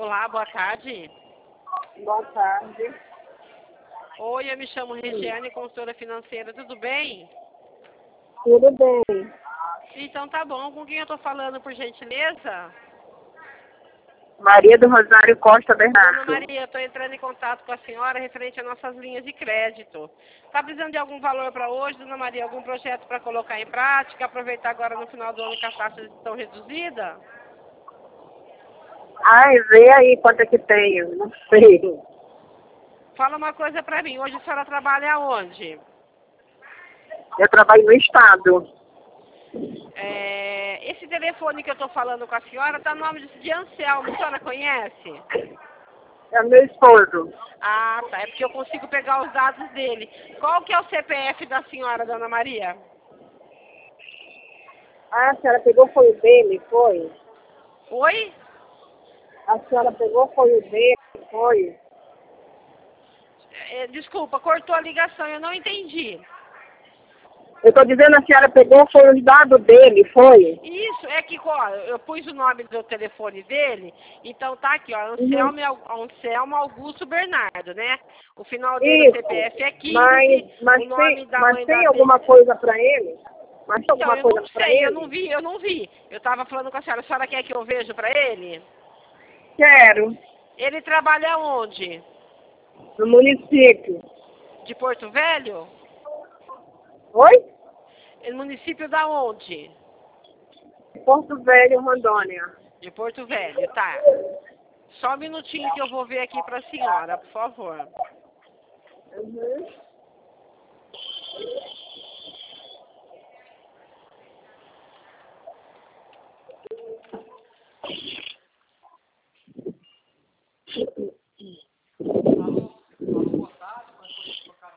Olá, boa tarde. Boa tarde. Oi, eu me chamo Regiane, consultora financeira, tudo bem? Tudo bem? Então tá bom, com quem eu tô falando, por gentileza? Maria do Rosário Costa Dona Bernardo. Maria, eu tô entrando em contato com a senhora referente às nossas linhas de crédito. Tá precisando de algum valor para hoje, Dona Maria? Algum projeto para colocar em prática? Aproveitar agora no final do ano que as taxas estão reduzidas? Ai, vê aí quanto é que tenho. Não sei. Fala uma coisa para mim, hoje a senhora trabalha onde? Eu trabalho no Estado. Esse telefone que eu tô falando com a senhora tá no nome de Anselmo, a senhora conhece? É meu esposo. Ah, tá. É porque eu consigo pegar os dados dele. Qual que é o CPF da senhora, Dona Maria? Ah, a senhora pegou foi o dele, foi? Oi? A senhora pegou foi o dele, foi? Desculpa, cortou a ligação, eu não entendi. Eu tô dizendo a senhora pegou foi os dados dele, foi? Isso, é que ó, eu pus o nome do telefone dele, então tá aqui, ó, Uhum. Anselmo Augusto Bernardo, né? O final dele, o Isso. CPF é 15, Mas o nome da mãe tem dele. alguma coisa pra ele? Mas tem Então, alguma eu coisa não pra sei, eu não ele? vi, eu não vi. Eu tava falando com a senhora quer que eu veja pra ele? Quero. Ele trabalha onde? No município. De Porto Velho? Oi? Município da onde? Porto Velho, Rondônia. De Porto Velho, tá. Só um minutinho que eu vou ver aqui pra senhora, por favor. Uhum.